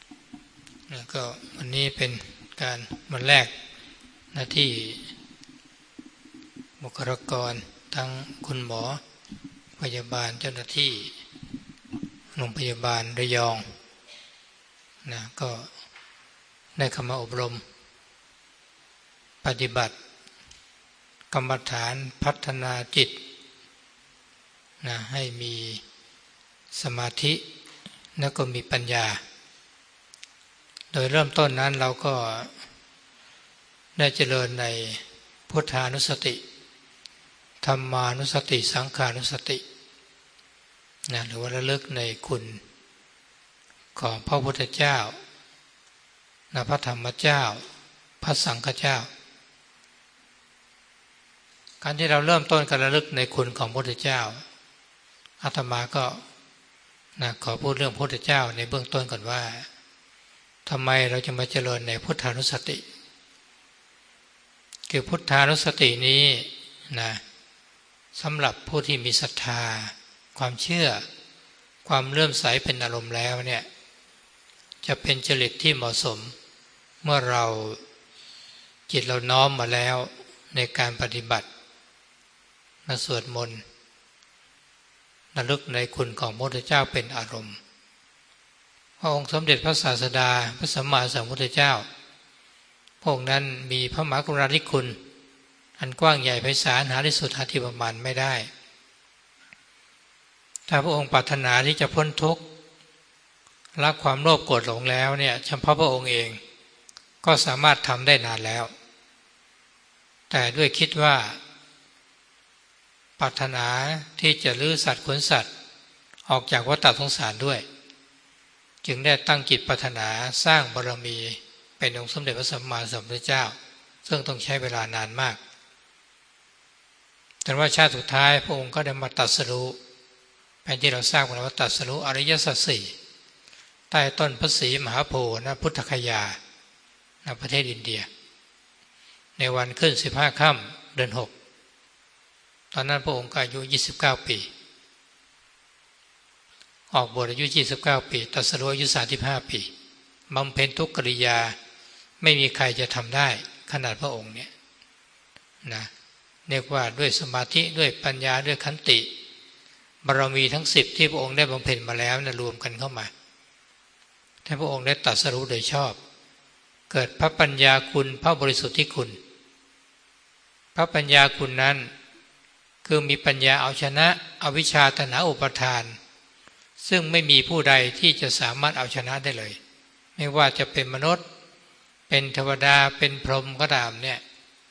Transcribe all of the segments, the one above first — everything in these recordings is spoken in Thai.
ก็วันนี้เป็นการวันแรกที่บุคลากรทั้งคุณหมอพยาบาลเจ้าหน้าที่โรงพยาบาลระยองก็ได้เข้ามาอบรมปฏิบัติกรรมฐานพัฒนาจิตให้มีสมาธิแล้วก็มีปัญญาโดยเริ่มต้นนั้นเราก็ได้เจริญในพุทธานุสติธรรมานุสติสังขานุสติหรือว่าระลึกในคุณของพระพุทธเจ้าพระธรรมเจ้าพระสังฆเจ้าการที่เราเริ่มต้นการระลึกในคุณของพระพุทธเจ้าอาตมาก็ขอพูดเรื่องพระพุทธเจ้าในเบื้องต้นก่อนว่าทำไมเราจะมาเจริญในพุทธานุสติคือพุทธานุสตินี้สำหรับผู้ที่มีศรัทธาความเชื่อความเลื่อมใสเป็นอารมณ์แล้วเนี่ยจะเป็นจริตที่เหมาะสมเมื่อเราจิตเราน้อมมาแล้วในการปฏิบัติสวดมนต์ระลึกในคุณของพระพุทธเจ้าเป็นอารมณ์พระองค์สมเด็จพระศาสดาพระสัมมาสัมพุทธเจ้าพระองค์นั้นมีพระมหากรุณาธิคุณอันกว้างใหญ่ไพศาลหาที่สุดหาที่ประมาณไม่ได้ถ้าพระองค์ปรารถนาที่จะพ้นทุกข์ละความโลภโกรธหลงแล้วเนี่ยเฉพาะพระองค์เองก็สามารถทำได้นานแล้วแต่ด้วยคิดว่าปรารถนาที่จะลื้อสัตว์ขนสัตว์ออกจากวัฏสงสารด้วยจึงได้ตั้งจิตปรารถนาสร้างบารมีเป็นองค์สมเด็จพระสัมมาสัมพุทธเจ้าซึ่งต้องใช้เวลานานมากแต่ว่าชาติสุดท้ายพระองค์ก็ได้มาตรัสรู้แทนที่เราทราบกันว่าตรัสรู้อริยสัจสี่ใต้ต้นพระศรีมหาโพธิ์พุทธคยาประเทศอินเดียในวันขึ้น15 ค่ำเดือน6ตอนนั้นพระองค์อายุ29 ปีออกบวชอายุ29 ปีตรัสรู้อายุ35 ปีบำเพ็ญทุกกิริยาไม่มีใครจะทำได้ขนาดพระองค์เนี่ยเรียกว่าด้วยสมาธิด้วยปัญญาด้วยขันติบารมีทั้ง10ที่พระองค์ได้บำเพ็ญมาแล้วรวมกันเข้ามาให้พระองค์ได้ตรัสรู้โดยชอบเกิดพระปัญญาคุณพระบริสุทธิคุณพระปัญญาคุณนั้นคือมีปัญญาเอาชนะอวิชชาตัณหาอุปาทานซึ่งไม่มีผู้ใดที่จะสามารถเอาชนะได้เลยไม่ว่าจะเป็นมนุษย์เป็นเทวดาเป็นพรหมก็ตามเนี่ย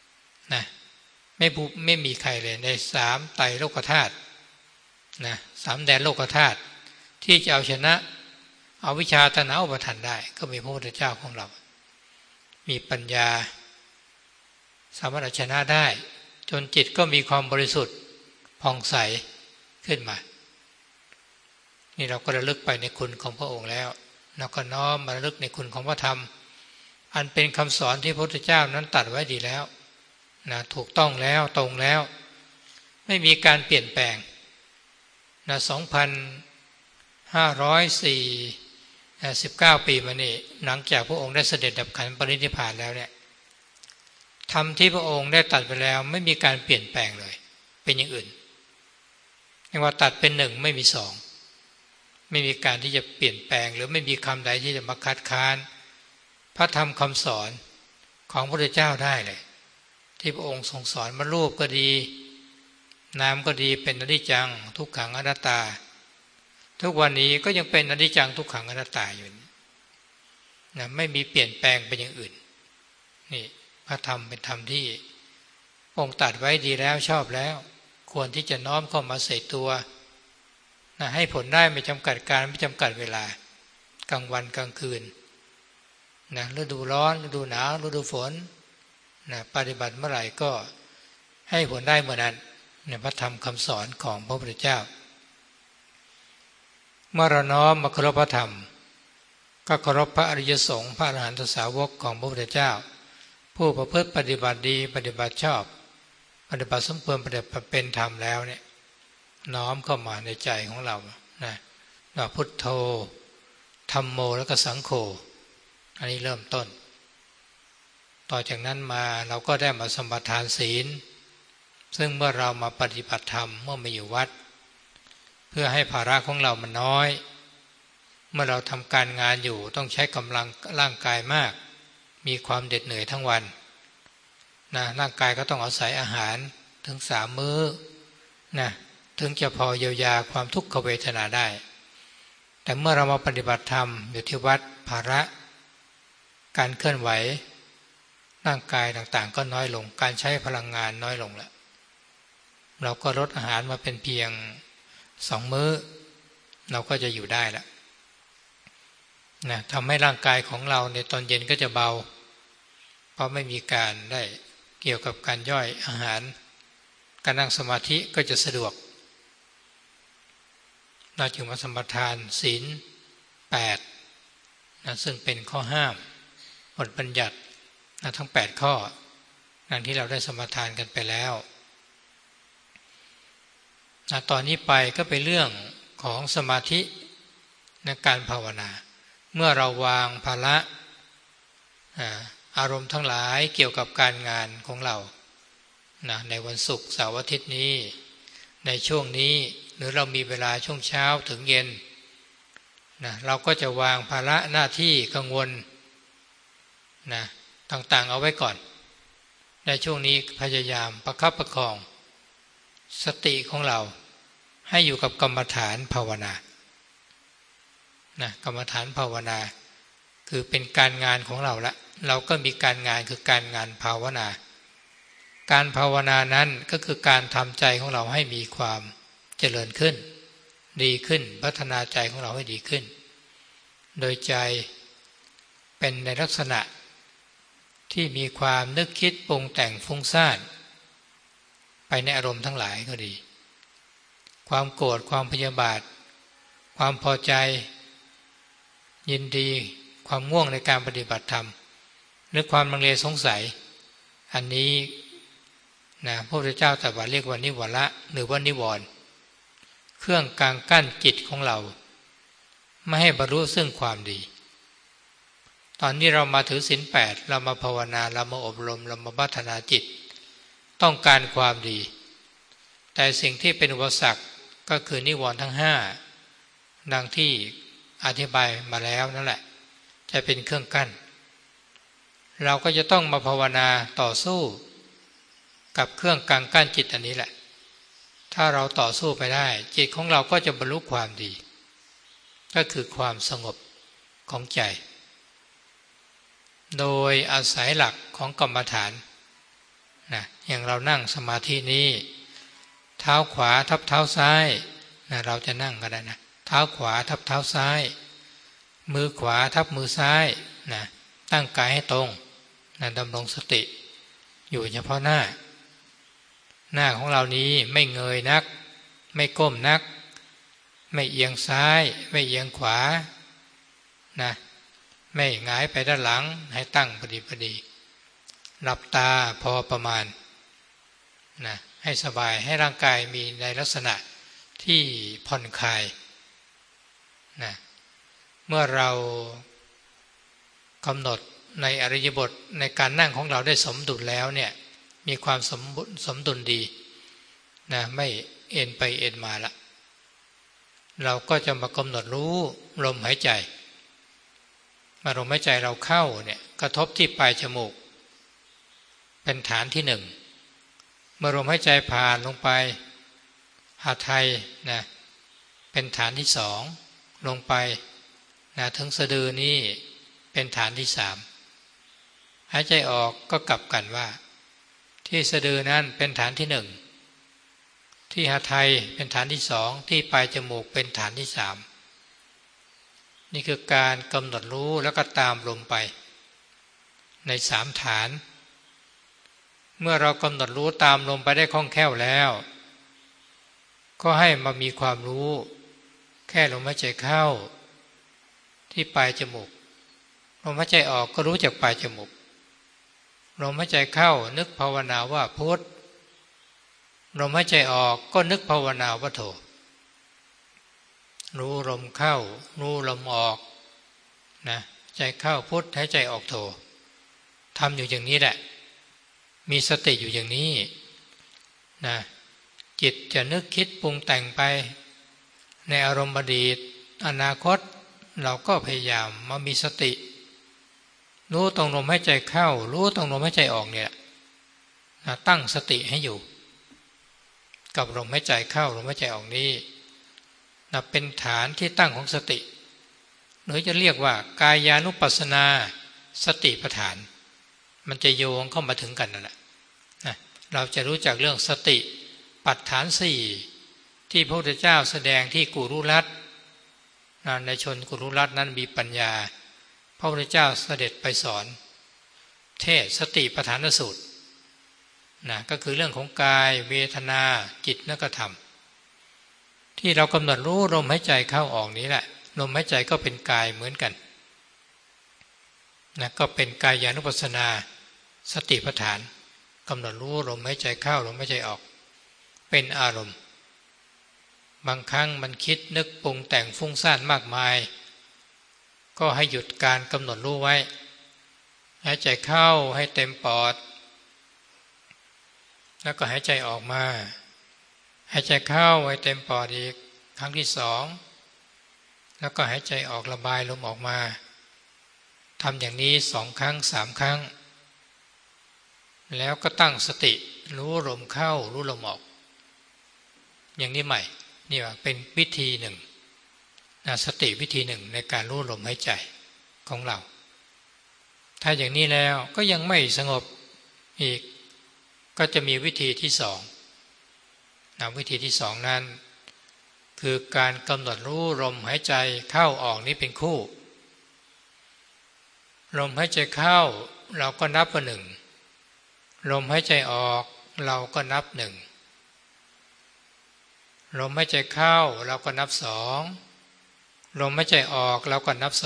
ไม่มีใครเลยใน3 ไตรโลกธาตุ3 แดนโลกธาตุที่จะเอาชนะอวิชชาตัณหาอุปาทานได้ก็มีพระพุทธเจ้าของเรามีปัญญาสามารถเอาชนะได้จนจิตก็มีความบริสุทธิ์ผ่องใสขึ้นมานี่เราก็ระลึกไปในคุณของพระองค์แล้วเราก็น้อมมาระลึกในคุณของพระธรรมอันเป็นคำสอนที่พระพุทธเจ้านั้นตรัสไว้ดีแล้วถูกต้องแล้วตรงแล้วไม่มีการเปลี่ยนแปลง2,519 ปีมานี่หลังจากพระองค์ได้เสด็จดับขันธ์ปรินิพพานแล้วเนี่ยธรรมที่พระองค์ได้ตรัสไปแล้วไม่มีการเปลี่ยนแปลงเลยเป็นอย่างอื่นเรียกว่าตัดเป็น1ไม่มี2ไม่มีการที่จะเปลี่ยนแปลงหรือไม่มีคำใดที่จะมาคัดค้านพระธรรมคำสอนของพระพุทธเจ้าได้เลยที่พระองค์ทรงสอนมารูปก็ดีนามก็ดีเป็นอนิจจังทุกขังอนัตตาทุกวันนี้ก็ยังเป็นอนิจจังทุกขังอนัตตาอยู่ไม่มีเปลี่ยนแปลงเป็นอย่างอื่นนี่พระธรรมเป็นธรรมที่องค์ตรัสไว้ดีแล้วชอบแล้วควรที่จะน้อมเข้ามาใส่ตัวให้ผลได้ไม่จำกัดการไม่จำกัดเวลากลางวันกลางคืนฤดูร้อนฤดูหนาวฤดูฝนปฏิบัติเมื่อไหร่ก็ให้ผลได้เมื่อนั้นในพระธรรมคำสอนของพระพุทธเจ้าเมื่อเราน้อมมาเคารพพระธรรมก็เคารพพระอริยสงฆ์พระอรหันตสาวกของพระพุทธเจ้าผู้ประพฤติปฏิบัติดีปฏิบัติชอบปฏิบัติสมควรปฏิบัติเป็นธรรมแล้วเนี่ยน้อมเข้ามาในใจของเราว่าพุทโธธัมโมแล้วก็สังโฆอันนี้เริ่มต้นต่อจากนั้นมาเราก็ได้มาสมาทานศีลซึ่งเมื่อเรามาปฏิบัติธรรมเมื่อมาอยู่วัดเพื่อให้ภาระของเรามันน้อยเมื่อเราทำการงานอยู่ต้องใช้กำลังร่างกายมากมีความเหน็ดเหนื่อยทั้งวันนะร่างกายก็ต้องอาศัยอาหารถึง3 มื้อนะถึงจะพอเยียวยาความทุกขเวทนาได้แต่เมื่อเรามาปฏิบัติธรรมอยู่ที่วัดภาระการเคลื่อนไหวร่างกายต่างๆก็น้อยลงการใช้พลังงานน้อยลงแล้วเราก็ลดอาหารมาเป็นเพียง2 มื้อเราก็จะอยู่ได้แล้วนะทำให้ร่างกายของเราในตอนเย็นก็จะเบาเพราะไม่มีการได้เกี่ยวกับการย่อยอาหารการนั่งสมาธิก็จะสะดวกเราจึงมาสมาทานศีล8นะซึ่งเป็นข้อห้ามบทบัญญัตินะทั้ง8 ข้อดังที่เราได้สมาทานกันไปแล้วนะตอนนี้ไปก็เป็นเรื่องของสมาธิในการภาวนาเมื่อเราวางภาระอารมณ์ทั้งหลายเกี่ยวกับการงานของเรานะในวันศุกร์เสาร์อาทิตย์นี้ในช่วงนี้หรือเรามีเวลาช่วงเช้าถึงเย็นนะเราก็จะวางภาระหน้าที่กังวลนะต่างๆเอาไว้ก่อนในช่วงนี้พยายามประคับประคองสติของเราให้อยู่กับกรรมฐานภาวนานะกรรมฐานภาวนาคือเป็นการงานของเราละเราก็มีการงานคือการงานภาวนาการภาวนานั้นก็คือการทำใจของเราให้มีความเจริญขึ้นดีขึ้นพัฒนาใจของเราให้ดีขึ้นโดยใจเป็นในลักษณะที่มีความนึกคิดปรุงแต่งฟุ้งซ่านไปในอารมณ์ทั้งหลายก็ดีความโกรธความพยาบาทความพอใจยินดีความง่วงในการปฏิบัติธรรมหรือความลังเลสงสัยอันนี้นะพระพุทธเจ้าตรัสว่าเรียกว่านิวรณ์หรือว่านิวรณ์เครื่องกางกั้นจิตของเราไม่ให้บรรลุซึ่งความดีตอนนี้เรามาถือศีล8เรามาภาวนาเรามาอบรมเรามาพัฒนาจิตต้องการความดีแต่สิ่งที่เป็นอุปสรรคก็คือนิวรณ์ทั้ง5ดังที่อธิบายมาแล้วนั่นแหละจะเป็นเครื่องกั้นเราก็จะต้องมาภาวนาต่อสู้กับเครื่องกางกั้นจิตอันนี้แหละถ้าเราต่อสู้ไปได้จิตของเราก็จะบรรลุความดีก็คือความสงบของใจโดยอาศัยหลักของกรรมฐานนะอย่างเรานั่งสมาธินี้เท้าขวาทับเท้าซ้ายนะเราจะนั่งก็ได้นะเท้าขวาทับเท้าซ้ายมือขวาทับมือซ้ายนะตั้งกายให้ตรงนะดำรงสติอยู่เฉพาะหน้าของเรานี้ไม่เงยนักไม่ก้มนักไม่เอียงซ้ายไม่เอียงขวานะไม่หงายไปด้านหลังให้ตั้งพอดีหลับตาพอประมาณนะให้สบายให้ร่างกายมีในลักษณะที่ผ่อนคลายนะเมื่อเรากำหนดในอริยบทในการนั่งของเราได้สมดุลแล้วเนี่ยมีความสมดุลดีนะไม่เอ็นไปเอ็นมาละเราก็จะมากำหนดรู้ลมหายใจลมหายใจเราเข้าเนี่ยกระทบที่ปลายจมูกเป็นฐานที่1เมื่อลมหายใจผ่านลงไปหาไทยนะเป็นฐานที่2ลงไปนะถึงสะดือนี่เป็นฐานที่3หายใจออกก็กลับกันว่าที่สะดือนั้นเป็นฐานที่1ที่หาไทยเป็นฐานที่2ที่ปลายจมูกเป็นฐานที่3นี่คือการกำหนดรู้แล้วก็ตามลมไปใน3ฐานเมื่อเรากำหนดรู้ตามลมไปได้คล่องแคล่วแล้วก็ให้มามีความรู้แค่ลมหายใจเข้าที่ปลายจมูกลมหายใจออกก็รู้จากปลายจมูกลมหายใจเข้านึกภาวนาว่าพุทธลมหายใจออกก็นึกภาวนาว่าโธรู้ลมเข้ารู้ลมออกนะใจเข้าพุทหายใจออกโททำอยู่อย่างนี้แหละมีสติอยู่อย่างนี้นะจิตจะนึกคิดปรุงแต่งไปในอารมณ์อดีตอนาคตเราก็พยายามมามีสติรู้ตรงลมหายใจเข้ารู้ตรงลมหายใจออกเนี่ยนะตั้งสติให้อยู่กับลมหายใจเข้าลมหายใจออกนี้นะเป็นฐานที่ตั้งของสติหรือจะเรียกว่ากายานุปัสสนาสติปัฏฐานมันจะโยงเข้ามาถึงกันนั่นแหละนะเราจะรู้จักเรื่องสติปัฏฐานสี่ที่พระพุทธเจ้าแสดงที่กุรุรัตน์ในชนกุรุรัตน์นั้นมีปัญญาพระพุทธเจ้าเสด็จไปสอนเทศสติปัฏฐานสูตรนะก็คือเรื่องของกายเวทนาจิตและก็ธรรมที่เรากำหนดรู้ลมหายใจเข้าออกนี้แหละลมหายใจก็เป็นกายเหมือนกันนะก็เป็นกายานุปัสสนาสติปัฏฐานกำหนดรู้ลมหายใจเข้าลมหายใจออกเป็นอารมณ์บางครั้งมันคิดนึกปรุงแต่งฟุ้งซ่านมากมายก็ให้หยุดการกำหนดรู้ไว้หายใจเข้าให้เต็มปอดแล้วก็หายใจออกมาหายใจเข้าให้เต็มปอดอีกครั้งที่สองแล้วก็หายใจออกระบายลมออกมาทำอย่างนี้2 ครั้ง 3 ครั้งแล้วก็ตั้งสติรู้ลมเข้ารู้ลมออกอย่างนี้ใหม่นี่ว่าเป็นวิธีหนึ่งสติวิธีหนึ่งในการรู้ลมหายใจของเราถ้าอย่างนี้แล้วก็ยังไม่สงบอีกก็จะมีวิธีที่สองวิธีที่สองนั้นคือการกำหนดรู้ลมหายใจเข้าออกนี้เป็นคู่ลมหายใจเข้าเราก็นับว่า1ลมหายใจออกเราก็นับ1ลมหายใจเข้าเราก็นับ2ลมหายใจออกเราก็นับ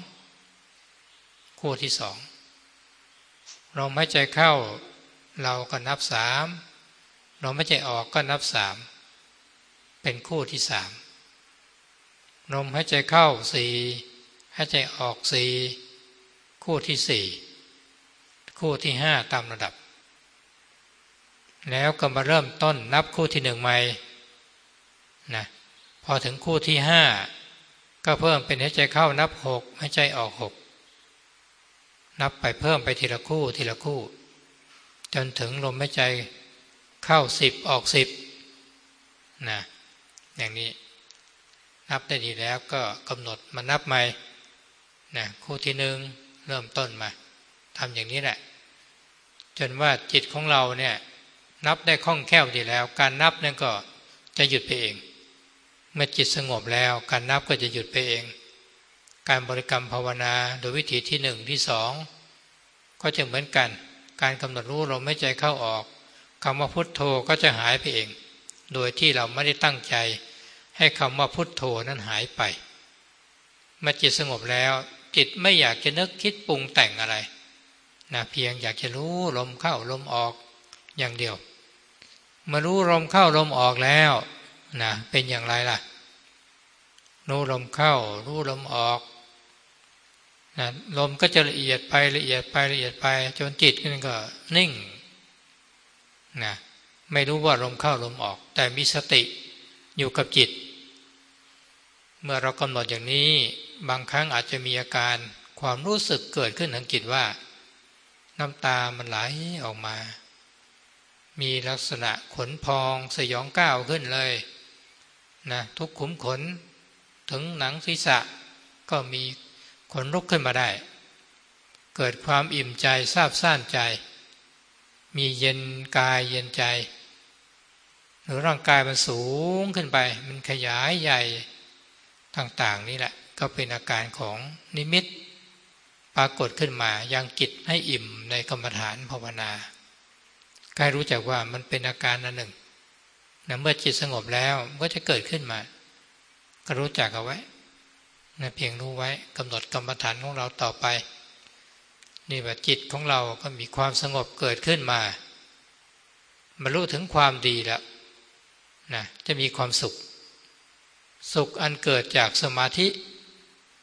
2คู่ที่2ลมหายใจเข้าเราก็นับ3ลมหายใจออกก็นับ3เป็นคู่ที่3ลมหายใจเข้า4หายใจออก4คู่ที่4คู่ที่5ตามระดับแล้วก็มาเริ่มต้นนับคู่ที่1ใหม่นะพอถึงคู่ที่5ก็เพิ่มเป็นหายใจเข้านับ6หายใจออก6นับไปเพิ่มไปทีละคู่ทีละคู่จนถึงลมหายใจเข้า10ออก10นะอย่างนี้นับได้ดีแล้วก็กำหนดมานับใหม่นะคู่ที่1เริ่มต้นมาทำอย่างนี้แหละจนว่าจิตของเราเนี่ยนับได้คล่องแคล่วดีแล้วการนับนั่นก็จะหยุดไปเองเมื่อจิตสงบแล้วการนับก็จะหยุดไปเองการบริกรรมภาวนาโดยวิธีที่1ที่2ก็จะเหมือนกันการกำหนดรู้ลมหายใจเข้าออกคำว่าพุทโธก็จะหายไปเองโดยที่เราไม่ได้ตั้งใจให้คำว่าพุทโธนั้นหายไปเมื่อจิตสงบแล้วจิตไม่อยากจะนึกคิดปรุงแต่งอะไรนะเพียงอยากจะรู้ลมเข้าลมออกอย่างเดียวเมื่อรู้ลมเข้าลมออกแล้วนะเป็นอย่างไรล่ะรู้ลมเข้ารู้ลมออกนะลมก็จะละเอียดไปละเอียดไปละเอียดไปจนจิตมันก็นิ่งนะไม่รู้ว่าลมเข้าลมออกแต่มีสติอยู่กับจิตเมื่อเรากำหนดอย่างนี้บางครั้งอาจจะมีอาการความรู้สึกเกิดขึ้นทางจิตว่าน้ำตามันไหลออกมามีลักษณะขนพองสยองก้าวขึ้นเลยนะทุกขุมขนถึงหนังศีรษะก็มีขนลุกขึ้นมาได้เกิดความอิ่มใจซาบซ่านใจมีเย็นกายเย็นใจหรือร่างกายมันสูงขึ้นไปมันขยายใหญ่ต่างๆนี่แหละก็เป็นอาการของนิมิตปรากฏขึ้นมายังจิตให้อิ่มในกรรมฐานภาวนาให้รู้จักว่ามันเป็นอาการอันหนึ่งนะเมื่อจิตสงบแล้วก็จะเกิดขึ้นมาก็รู้จักเอาไว้นะเพียงรู้ไว้กำหนดกรรมฐานของเราต่อไปนี่ว่าจิตของเราก็มีความสงบเกิดขึ้นมาบรรลุถึงความดีแล้วนะจะมีความสุขอันเกิดจากสมาธิ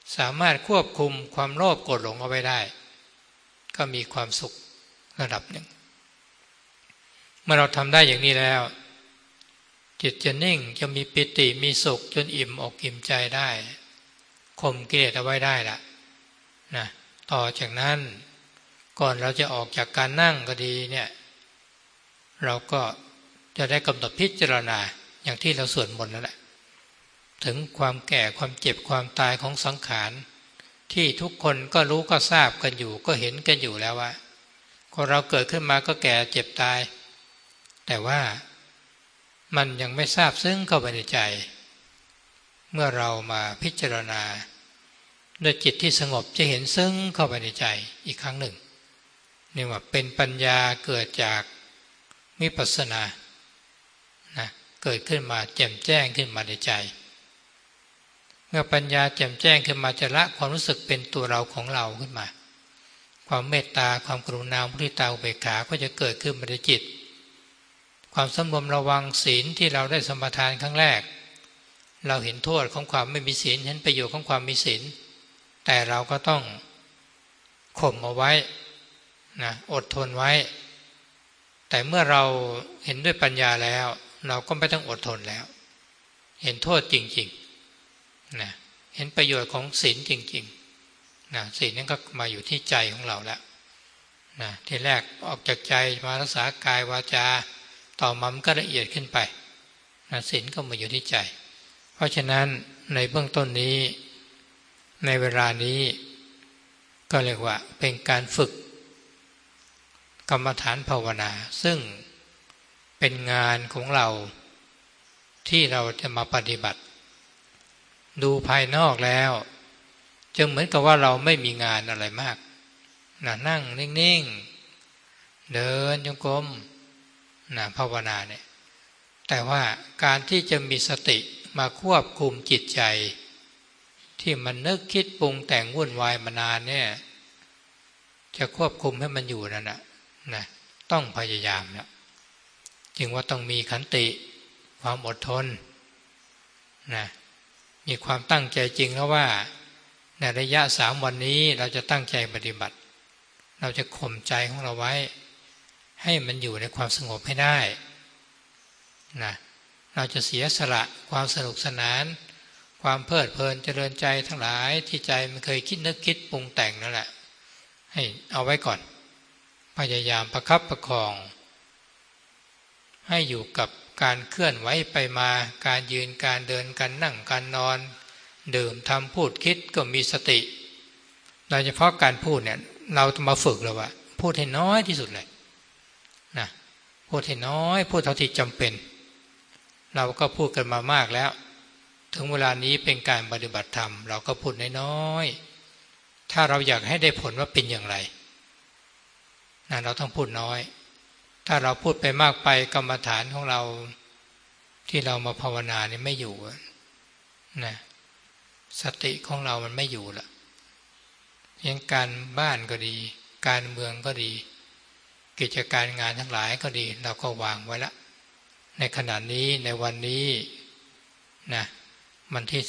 สามารถควบคุมความโลภโกรธหลงเอาไว้ได้ก็มีความสุขระดับหนึ่งเมื่อเราทำได้อย่างนี้แล้วจิตจะนิ่งจะมีปิติมีสุขจนอิ่มอกอิ่มใจได้ข่มกิเลสเอาไว้ได้ละนะต่อจากนั้นก่อนเราจะออกจากการนั่งก็ดีเนี่ยเราก็จะได้กำหนดพิจารณาอย่างที่เราสวดมนต์นั่นแหละถึงความแก่ความเจ็บความตายของสังขารที่ทุกคนก็รู้ก็ทราบกันอยู่ก็เห็นกันอยู่แล้วว่าคนเราเกิดขึ้นมาก็แก่เจ็บตายแต่ว่ามันยังไม่ทราบซึ้งเข้าไปในใจเมื่อเรามาพิจารณาด้วยจิตที่สงบจะเห็นซึ้งเข้าไปในใจอีกครั้งหนึ่งนี่ว่าเป็นปัญญาเกิดจากวิปัสสนานะเกิดขึ้นมาแจ่มแจ้งขึ้นมาในใจเมื่อปัญญาแจ่มแจ้งขึ้นมาจะละความรู้สึกเป็นตัวเราของเราขึ้นมาความเมตตาความกรุณามุทิตาอุเบกขาก็จะเกิดขึ้นในจิตความสำรวมระวังศีลที่เราได้สมาทานครั้งแรกเราเห็นโทษของความไม่มีศีลเห็นประโยชน์ของความมีศีลแต่เราก็ต้องข่มเอาไว้นะอดทนไว้แต่เมื่อเราเห็นด้วยปัญญาแล้วเราก็ไม่ต้องอดทนแล้วเห็นโทษจริงๆนะเห็นประโยชน์ของศีลจริงๆนะศีลนั้นก็มาอยู่ที่ใจของเราแล้วนะทีแรกออกจากใจมารักษากายวาจาต่อมามันก็ละเอียดขึ้นไปนะศีลก็มาอยู่ที่ใจเพราะฉะนั้นในเบื้องต้นนี้ในเวลานี้ก็เรียกว่าเป็นการฝึกกรรมฐานภาวนาซึ่งเป็นงานของเราที่เราจะมาปฏิบัติดูภายนอกแล้วจึงเหมือนกับว่าเราไม่มีงานอะไรมากนั่งนิ่งๆเดินจงกรมภาวนาเนี่ยแต่ว่าการที่จะมีสติมาควบคุมจิตใจที่มันนึกคิดปรุงแต่งวุ่นวายมานานเนี่ยจะควบคุมให้มันอยู่นั่นนะต้องพยายามนะจึงว่าต้องมีขันติความอดทนนะมีความตั้งใจจริงแล้วว่าในระยะ3 วันนี้เราจะตั้งใจปฏิบัติเราจะข่มใจของเราไว้ให้มันอยู่ในความสงบให้ได้นะเราจะเสียสละความสนุกสนานความเพลิดเพลินเจริญใจทั้งหลายที่ใจมันเคยคิดนึกคิดปรุงแต่งนั่นแหละให้เอาไว้ก่อนพยายามประคับประคองให้อยู่กับการเคลื่อนไหวไปมาการยืนการเดินการนั่งการนอนดื่มทำพูดคิดก็มีสติโดยเฉพาะการพูดเนี่ยเราต้องมาฝึกเลยว่าพูดให้น้อยที่สุดเลยนะพูดให้น้อยพูดเท่าที่จำเป็นเราก็พูดกันมามากแล้วถึงเวลานี้เป็นการปฏิบัติธรรมเราก็พูดน้อยๆถ้าเราอยากให้ได้ผลว่าเป็นอย่างไรนะเราต้องพูดน้อยถ้าเราพูดไปมากไปกรรมฐานของเราที่เรามาภาวนานี่ไม่อยู่นะสติของเรามันไม่อยู่ละอย่างการบ้านก็ดีการเมืองก็ดีกิจการงานทั้งหลายก็ดีเราก็วางไว้ละในขณะนี้ในวันนี้นะวันที่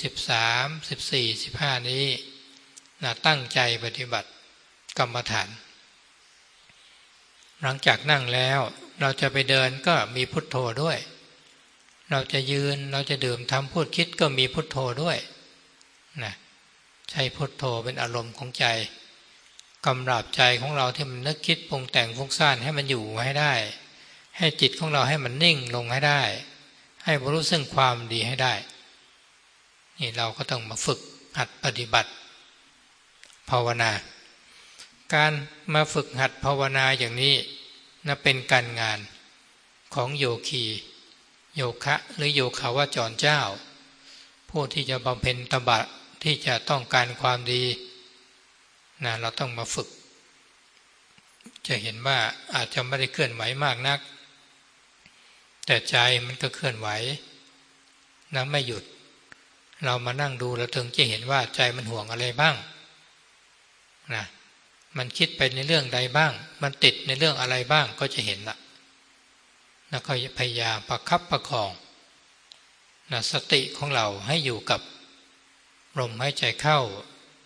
13 14 15นี้นะตั้งใจปฏิบัติกรรมฐานหลังจากนั่งแล้วเราจะไปเดินก็มีพุทโธด้วยเราจะยืนเราจะดื่มทำพูดคิดก็มีพุทโธด้วยนะใช้พุทโธเป็นอารมณ์ของใจกำราบใจของเราที่มันนึกคิดปรุงแต่งฟุ้งซ่านให้มันอยู่ให้ได้ให้จิตของเราให้มันนิ่งลงให้ได้ให้บรรลุซึ่งความดีให้ได้นี่เราก็ต้องมาฝึกหัดปฏิบัติภาวนาการมาฝึกหัดภาวนาอย่างนี้นะเป็นการงานของโยคีโยคะหรือโยคาวจรเจ้าผู้ที่จะบำเพ็ญตบะที่จะต้องการความดีนะเราต้องมาฝึกจะเห็นว่าอาจจะไม่ได้เคลื่อนไหวมากนักแต่ใจมันก็เคลื่อนไหวนะไม่หยุดเรามานั่งดูเราถึงจะเห็นว่าใจมันห่วงอะไรบ้างนะมันคิดไปในเรื่องใดบ้างมันติดในเรื่องอะไรบ้างก็จะเห็นละแล้วก็พยายามประคับประคองนะสติของเราให้อยู่กับลมหายใจเข้า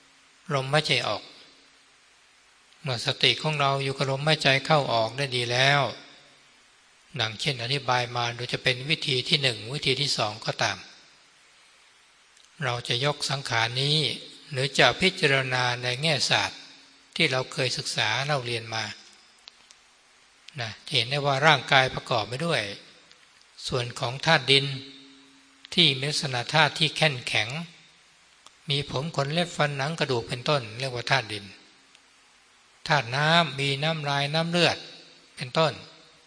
ลมหายใจออกเมื่อสติของเราอยู่กับลมหายใจเข้าออกได้ดีแล้วดังเช่นอธิบายมาโดยจะเป็นวิธีที่1วิธีที่2ก็ตามเราจะยกสังขารนี้หรือจะพิจารณาในแง่ศาสตร์ที่เราเคยศึกษาเราเรียนมาเห็นได้ว่าร่างกายประกอบไปด้วยส่วนของธาตุดินที่มีลักษณะธาตุที่แข็งแข็งมีผมขนเล็บฟันหนังกระดูกเป็นต้นเรียกว่าธาตุดินธาตุน้ำมีน้ำลายน้ำเลือดเป็นต้น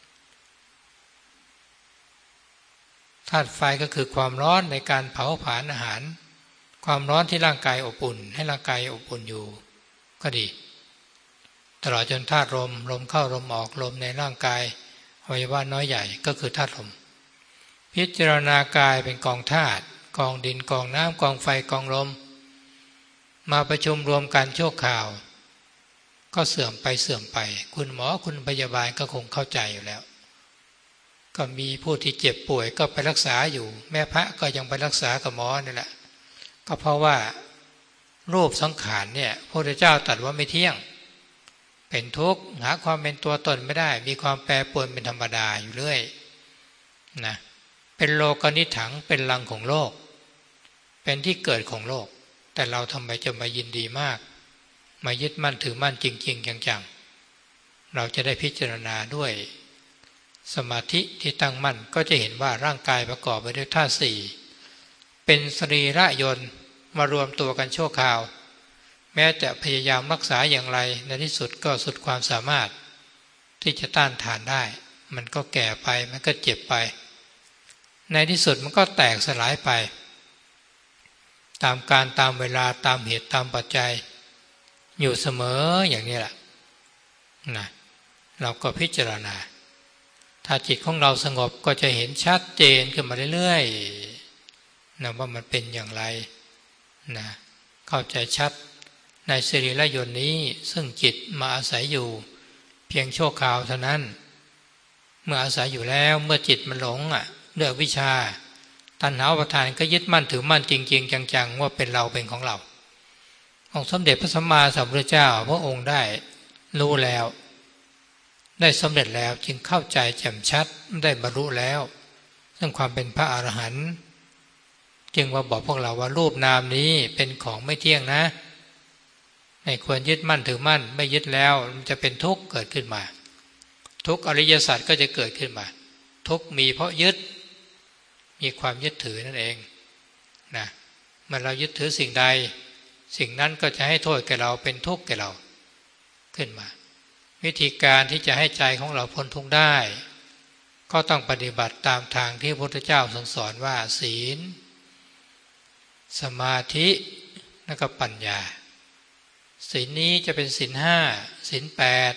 ธาตุไฟก็คือความร้อนในการเผาผลาญอาหารความร้อนที่ร่างกายอบอุ่นให้ร่างกายอบอุ่นอยู่ก็ดีตลอดจนธาตุลมลมเข้าลมออกลมในร่างกายอวัยวะน้อยใหญ่ก็คือธาตุลมพิจารณากายเป็นกองธาตุกองดินกองน้ำกองไฟกองลมมาประชุมรวมกันชั่วคราวก็เสื่อมไปคุณหมอคุณพยาบาลก็คงเข้าใจอยู่แล้วก็มีผู้ที่เจ็บป่วยก็ไปรักษาอยู่แม่พระก็ยังไปรักษากับหมอนี่แหละก็เพราะว่ารูปสังขารเนี่ยพระพุทธเจ้าตรัสว่าไม่เที่ยงเป็นทุกข์หาความเป็นตัวตนไม่ได้มีความแปรปรวนเป็นธรรมดาอยู่เรื่อยนะเป็นโลกนิถังเป็นรังของโลกเป็นที่เกิดของโลกแต่เราทำไมจะมายินดีมากมายึดมั่นถือมั่นจริงๆจังๆเราจะได้พิจารณาด้วยสมาธิที่ตั้งมั่นก็จะเห็นว่าร่างกายประกอบไปด้วยธาตุสี่เป็นสรีระยนต์มารวมตัวกันชั่วคราวแม้จะพยายามรักษาอย่างไรในที่สุดก็สุดความสามารถที่จะต้านทานได้มันก็แก่ไปมันก็เจ็บไปในที่สุดมันก็แตกสลายไปตามการตามเวลาตามเหตุตามปัจจัยอยู่เสมออย่างนี้แหละนะเราก็พิจารณาถ้าจิตของเราสงบก็จะเห็นชัดเจนขึ้นมาเรื่อยๆนะว่ามันเป็นอย่างไรนะเข้าใจชัดในสรีระยนต์นี้ซึ่งจิตมาอาศัยอยู่เพียงชั่วคราวเท่านั้นเมื่ออาศัยอยู่แล้วเมื่อจิตมันหลงด้วยวิชาตัณหาอุปาทานก็ยึดมั่นถือมั่นจริงๆจังๆว่าเป็นเราเป็นของเราองค์สมเด็จพระสัมมาสัมพุทธเจ้าพระองค์ได้รู้แล้วได้สำเร็จแล้วจึงเข้าใจแจ่มชัดได้บรรลุแล้วซึ่งความเป็นพระอรหันต์จึงว่าบอกพวกเราว่ารูปนามนี้เป็นของไม่เที่ยงนะไม่ควรยึดมั่นถือมั่นไม่ยึดแล้วมันจะเป็นทุกข์เกิดขึ้นมาทุกข์อริยสัจก็จะเกิดขึ้นมาทุกข์มีเพราะยึดมีความยึดถือนั่นเองนะเมื่อเรายึดถือสิ่งใดสิ่งนั้นก็จะให้โทษแก่เราเป็นทุกข์แก่เราขึ้นมาวิธีการที่จะให้ใจของเราพ้นทุกข์ได้ก็ต้องปฏิบัติตามทางที่พระพุทธเจ้าทรงสอนว่าศีลสมาธิและก็ปัญญาศีลนี้จะเป็นศีล5ศีล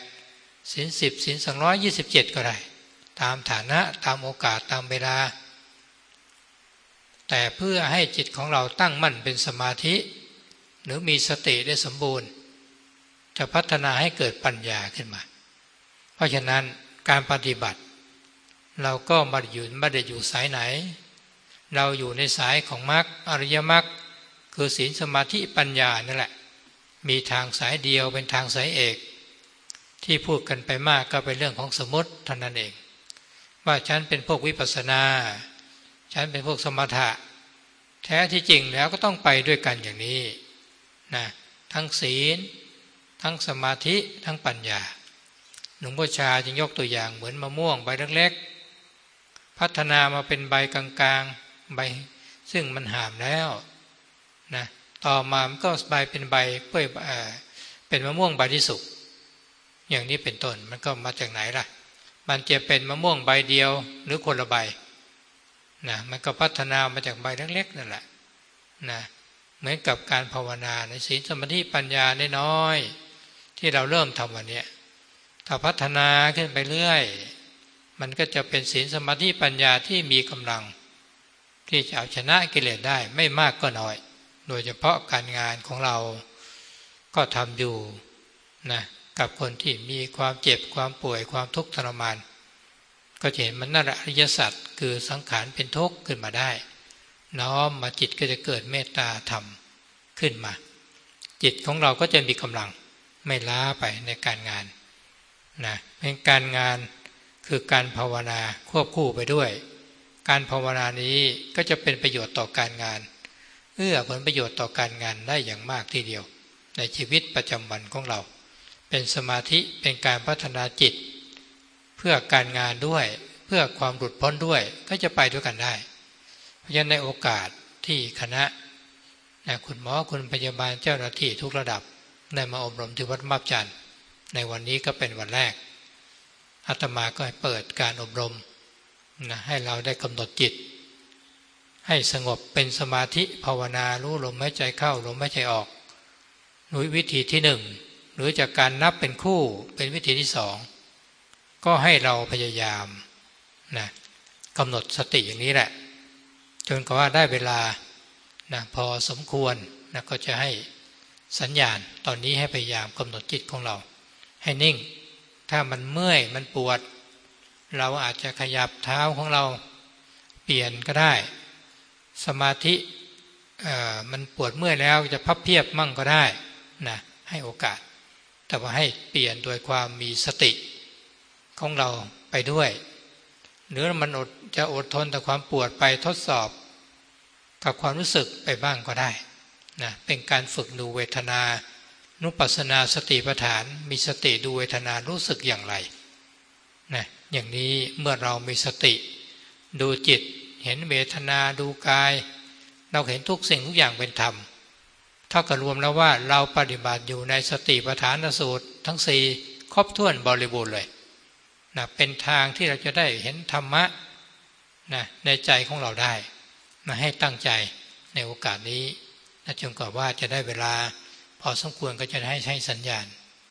8ศีล10ศีล227ก็ได้ตามฐานะตามโอกาสตามเวลาแต่เพื่อให้จิตของเราตั้งมั่นเป็นสมาธิหรือมีสติได้สมบูรณ์จะพัฒนาให้เกิดปัญญาขึ้นมาเพราะฉะนั้นการปฏิบัติเราก็ไม่ได้อยู่สายไหนเราอยู่ในสายของมรรคอริยมรรคคือศีลสมาธิปัญญานั่นแหละมีทางสายเดียวเป็นทางสายเอกที่พูดกันไปมากก็เป็นเรื่องของสมมติเท่านั้นเองว่าฉันเป็นพวกวิปัสสนาฉันเป็นพวกสมถะแท้ที่จริงแล้วก็ต้องไปด้วยกันอย่างนี้นะทั้งศีลทั้งสมาธิทั้งปัญญาหลวงพ่อชาจึงยกตัวอย่างเหมือนมะม่วงใบเล็กๆพัฒนามาเป็นใบกลางๆใบซึ่งมันหามแล้วนะต่อมามันก็ใบเป็นใบเปื่อยเป็นมะม่วงใบที่สุกอย่างนี้เป็นต้นมันก็มาจากไหนล่ะมันจะเป็นมะม่วงใบเดียวหรือคนละใบนะมันก็พัฒนามาจากใบเล็กๆนั่นแหละนะเหมือนกับการภาวนาในศีลสมาธิปัญญาน้อยๆที่เราเริ่มทำวันนี้ถ้าพัฒนาขึ้นไปเรื่อยมันก็จะเป็นศีลสมาธิปัญญาที่มีกำลังที่จะเอาชนะกิเลสได้ไม่มากก็น้อยโดยเฉพาะการงานของเราก็ทำอยู่นะกับคนที่มีความเจ็บความป่วยความทุกข์ทรมานก็จะเห็นมันนั่นแหละอริยสัจคือสังขารเป็นทุกข์ขึ้นมาได้น้อมมาจิตก็จะเกิดเมตตาธรรมขึ้นมาจิตของเราก็จะมีกำลังไม่ล้าไปในการงานนะเป็นการงานคือการภาวนาควบคู่ไปด้วยการภาวนานี้ก็จะเป็นประโยชน์ต่อการงานเอื้อผลประโยชน์ต่อการงานได้อย่างมากทีเดียวในชีวิตประจำวันของเราเป็นสมาธิเป็นการพัฒนาจิตเพื่อการงานด้วยเพื่อความหลุดพ้นด้วยก็จะไปด้วยกันได้เพราะฉะนั้นในโอกาสที่คณะคุณหมอคุณพยาบาลเจ้าหน้าที่ทุกระดับได้มาอบรมที่วัดมาบจันทร์ในวันนี้ก็เป็นวันแรกอาตมาก็ให้เปิดการอบรมให้เราได้กำหนดจิตให้สงบเป็นสมาธิภาวนารู้ลมหายใจเข้าลมหายใจออกวิธีที่หนึ่งหรือจากการนับเป็นคู่เป็นวิธีที่สองก็ให้เราพยายามกำหนดสติอย่างนี้แหละจนกว่าได้เวลาพอสมควรก็จะให้สัญญาณตอนนี้ให้พยายามกำหนดจิตของเราให้นิ่งถ้ามันเมื่อยมันปวดเราอาจจะขยับเท้าของเราเปลี่ยนก็ได้สมาธิมันปวดเมื่อยแล้วจะพับเพียบมั่งก็ได้ให้โอกาสแต่ว่าให้เปลี่ยนโดยความมีสติของเราไปด้วยหรือมันจะอดทนต่อความปวดไปทดสอบกับความรู้สึกไปบ้างก็ได้เป็นการฝึกดูเวทนานุปัสสนาสติปัฏฐานมีสติดูเวทนารู้สึกอย่างไรอย่างนี้เมื่อเรามีสติดูจิตเห็นเวทนาดูกายเราเห็นทุกสิ่งทุกอย่างเป็นธรรมเท่ากับรวมแล้วว่าเราปฏิบัติอยู่ในสติปัฏฐานสูตรทั้งสี่ครบถ้วนบริบูรณ์เลยเป็นทางที่เราจะได้เห็นธรรมะในใจของเราได้ให้ตั้งใจในโอกาสนี้จนกว่าจะได้เวลาพอสมควรก็จะให้สัญญาณ